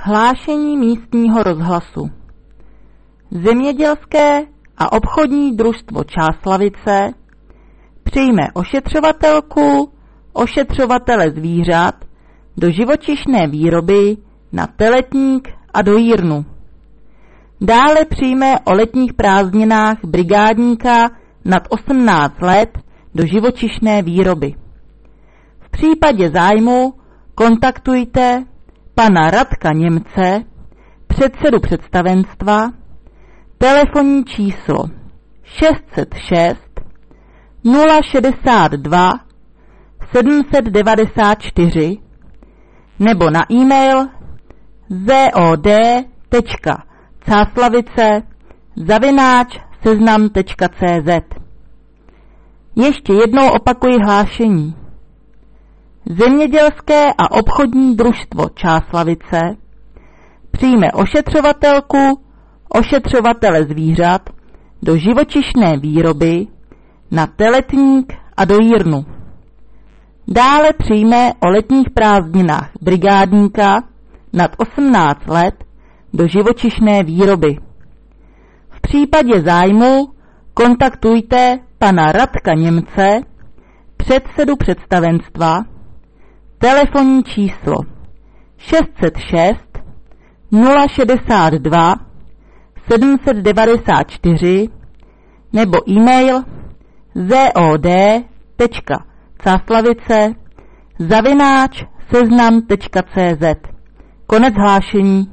Hlášení místního rozhlasu. Zemědělské a obchodní družstvo Čáslavice přijme ošetřovatelku, ošetřovatele zvířat do živočišné výroby na teletník a do jírnu. Dále přijme o letních prázdninách brigádníka nad 18 let do živočišné výroby. V případě zájmu kontaktujte pana Radka Němce, předsedu představenstva, telefonní číslo 606 062 794 nebo na e-mail zod.caslavice@seznam.cz. Ještě jednou opakuji hlášení. Zemědělské a obchodní družstvo Čáslavice přijme ošetřovatelku, ošetřovatele zvířat do živočišné výroby na teletník a do jírnu. Dále přijme o letních prázdninách brigádníka nad 18 let do živočišné výroby. V případě zájmu kontaktujte pana Radka Němce, předsedu představenstva, telefonní číslo 606 062 794 nebo e-mail zod.caslavice@seznam.cz. Konec hlášení.